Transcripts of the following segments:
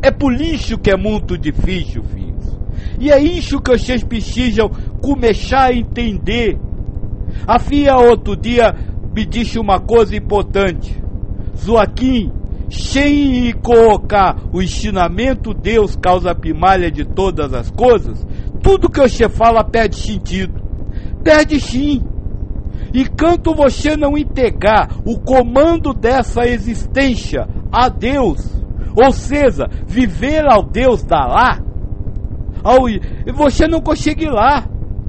É por isso que é muito difícil, filhos. E é isso que vocês precisam começar a entender. A filha outro dia me disse uma coisa importante. Joaquim, sem colocar o ensinamento Deus, causa primária de todas as coisas, tudo que você fala perde sentido. Perde sim. Enquanto você não entregar o comando dessa existência a Deus, ou seja, viver ao Deus da lá, você não consegue ir lá.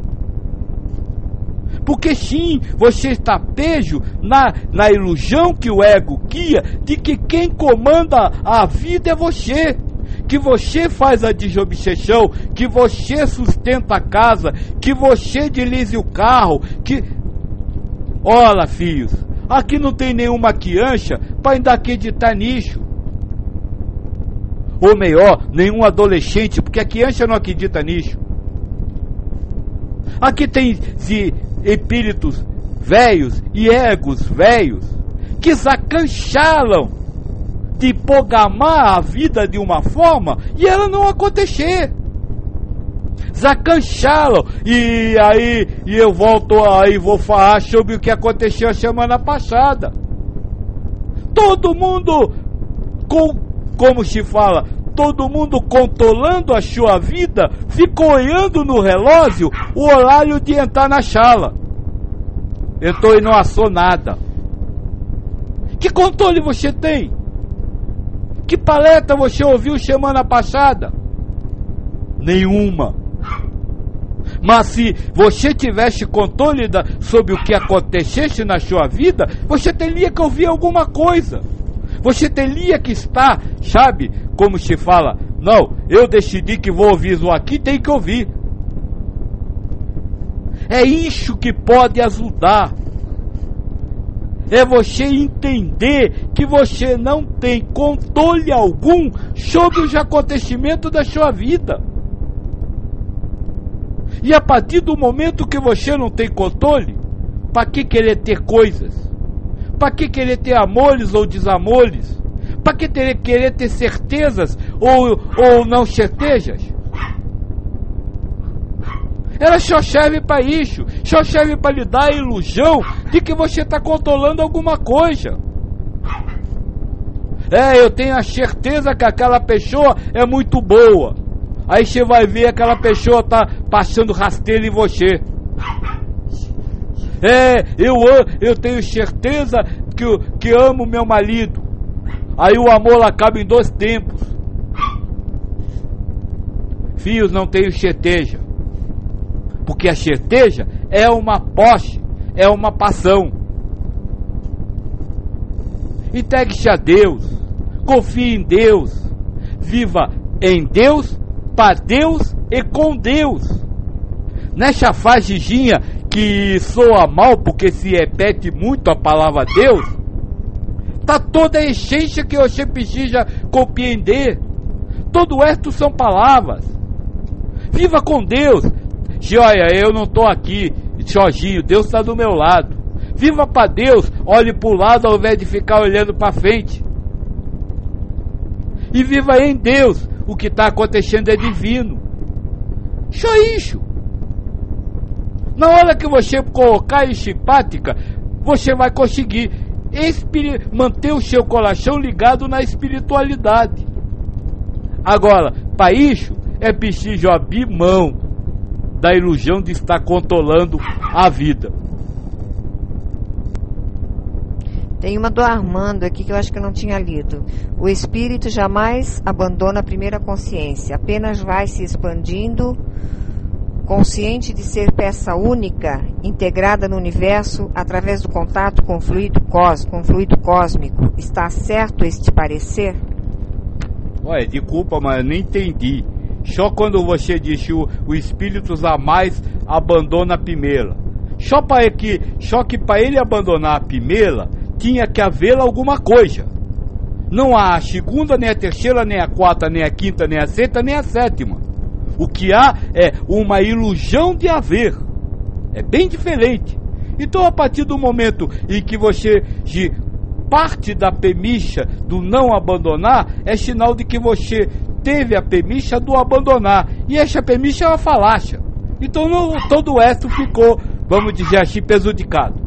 Porque sim, você está preso na ilusão que o ego guia de que quem comanda a vida é você. Que você faz a desobsessão, que você sustenta a casa, que você dirige o carro, que... Olha, filhos, aqui não tem nenhuma criança para ainda acreditar nisso. Ou melhor, nenhum adolescente, porque a criança não acredita nisso. Aqui tem espíritos velhos e egos velhos que se acanchalam de programar a vida de uma forma e ela não acontecer. Zacanchalam, e aí eu volto aí, vou falar sobre o que aconteceu a semana passada. Todo mundo, como se fala, todo mundo controlando a sua vida, ficou olhando no relógio o horário de entrar na sala. Entrou e não assou nada. Que controle você tem? Que palestra você ouviu semana passada? Nenhuma. Mas se você tivesse controle sobre o que acontecesse na sua vida, você teria que ouvir alguma coisa. Você teria que estar, sabe, como se fala, não, eu decidi que vou ouvir isso aqui, tem que ouvir. É isso que pode ajudar. É você entender que você não tem controle algum sobre os acontecimentos da sua vida. E a partir do momento que você não tem controle, para que querer ter coisas? Para que querer ter amores ou desamores? Para que querer ter certezas ou não certezas? Ela só serve para isso, só serve para lhe dar a ilusão de que você está controlando alguma coisa. Eu tenho a certeza que aquela pessoa é muito boa. Aí você vai ver aquela pessoa tá passando rasteiro em você. Eu tenho certeza que amo meu marido. Aí o amor acaba em 2 tempos. Filhos, não tenho certeza. Porque a certeza é uma posse, é uma passão. Entregue-se a Deus, confie em Deus, viva em Deus, para Deus e com Deus. Nessa fasezinha que soa mal porque se repete muito a palavra Deus, está toda a essência que você precisa compreender. Todo o resto são palavras. Viva com Deus. Olha, eu não estou aqui sozinho, Deus está do meu lado. Viva para Deus, olhe para o lado ao invés de ficar olhando para frente. E viva em Deus, o que está acontecendo é divino. Só isso. Na hora que você colocar em simpática, você vai conseguir manter o seu coração ligado na espiritualidade. Agora, para isso, é preciso abrir mão da ilusão de estar controlando a vida. Tem uma do Armando aqui que eu acho que eu não tinha lido. O espírito jamais abandona a primeira consciência, apenas vai se expandindo, consciente de ser peça única, integrada no universo através do contato com o fluido cósmico. Está certo este parecer? Olha, desculpa, mas eu não entendi. Só quando você disse o espírito jamais abandona a primeira. Só que para ele abandonar a primeira, tinha que haver alguma coisa. Não há a segunda, nem a terceira, nem a quarta, nem a quinta, nem a sexta, nem a sétima. O que há é uma ilusão de haver. É bem diferente. Então, a partir do momento em que você parte da premissa do não abandonar é sinal de que você teve a premissa do abandonar. E essa premissa é uma falácia. Então todo o resto ficou, vamos dizer assim, prejudicado.